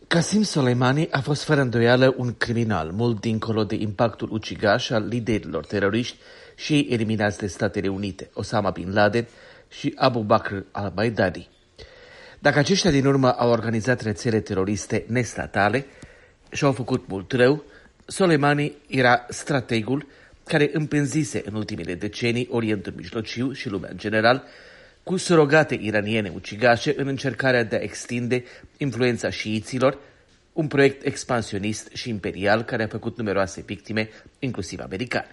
Qasem Soleimani a fost fără îndoială un criminal, mult dincolo de impactul ucigaș al liderilor teroriști și ei eliminați de Statele Unite, Osama Bin Laden și Abu Bakr al-Baghdadi. Dacă aceștia din urmă au organizat rețele teroriste nestatale și au făcut mult rău, Soleimani era strategul care împinzise în ultimele decenii Orientul Mijlociu și lumea în general cu surogate iraniene ucigașe în încercarea de a extinde influența șiiților, un proiect expansionist și imperial care a făcut numeroase victime, inclusiv americane.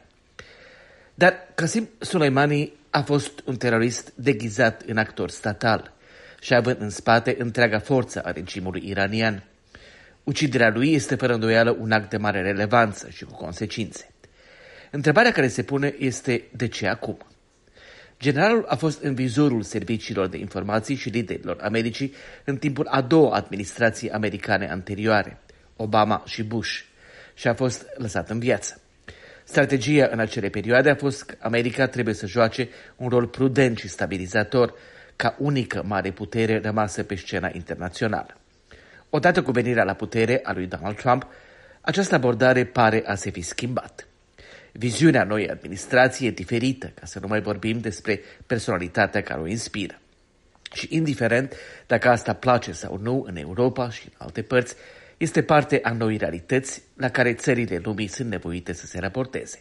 Dar Qasem Soleimani a fost un terorist deghizat în actor statal și având în spate întreaga forță a regimului iranian. Uciderea lui este fără îndoială un act de mare relevanță și cu consecințe. Întrebarea care se pune este de ce acum? Generalul a fost în vizorul serviciilor de informații și liderilor Americii în timpul a două administrații americane anterioare, Obama și Bush, și a fost lăsat în viață. Strategia în acele perioade a fost că America trebuie să joace un rol prudent și stabilizator ca unică mare putere rămasă pe scena internațională. Odată cu venirea la putere a lui Donald Trump, această abordare pare a se fi schimbat. Viziunea noii administrații e diferită, ca să nu mai vorbim despre personalitatea care o inspiră. Și indiferent dacă asta place sau nu în Europa și în alte părți, este parte a noii realități la care țările lumii sunt nevoite să se raporteze.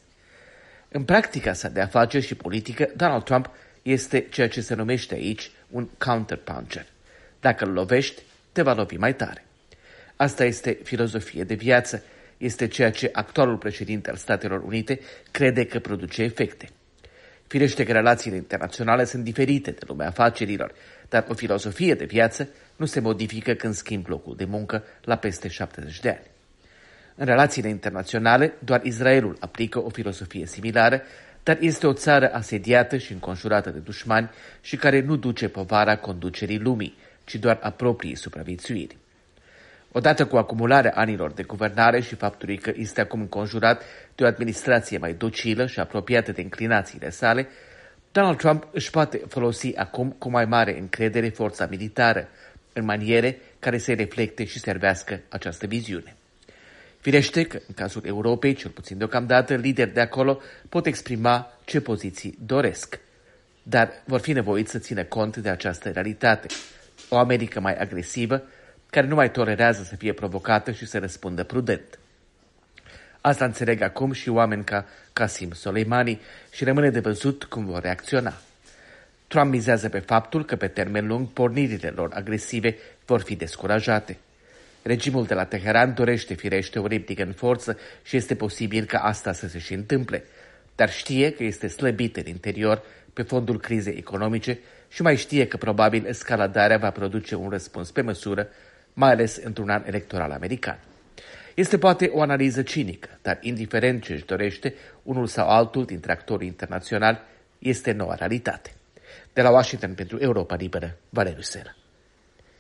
În practica sa de afaceri și politică, Donald Trump este ceea ce se numește aici un counterpuncher. Dacă îl lovești, te va lovi mai tare. Asta este filozofie de viață, este ceea ce actualul președinte al Statelor Unite crede că produce efecte. Firește că relațiile internaționale sunt diferite de lumea afacerilor, dar o filozofie de viață nu se modifică când schimbi locul de muncă la peste 70 de ani. În relațiile internaționale, doar Israelul aplică o filozofie similară, dar este o țară asediată și înconjurată de dușmani și care nu duce povara conducerii lumii, ci doar a propriei supraviețuiri. Odată cu acumularea anilor de guvernare și faptului că este acum înconjurat de o administrație mai docilă și apropiată de inclinațiile sale, Donald Trump își poate folosi acum cu mai mare încredere forța militară, în maniere care să reflecte și servească această viziune. Firește că, în cazul Europei, cel puțin deocamdată, lideri de acolo pot exprima ce poziții doresc, dar vor fi nevoiți să țină cont de această realitate. O Americă mai agresivă, care nu mai tolerează să fie provocată și să răspundă prudent. Asta înțeleg acum și oameni ca Qasem Soleimani și rămâne de văzut cum vor reacționa. Trump mizează pe faptul că pe termen lung pornirile lor agresive vor fi descurajate. Regimul de la Teheran dorește firește o replică în forță și este posibil ca asta să se și întâmple, dar știe că este slăbit în interior pe fondul crizei economice și mai știe că probabil escaladarea va produce un răspuns pe măsură, mai ales într-un an electoral american. Este poate o analiză cinică, dar indiferent ce își dorește, unul sau altul dintre actorii internaționali este noua realitate. De la Washington pentru Europa Liberă, Valeriu Sela.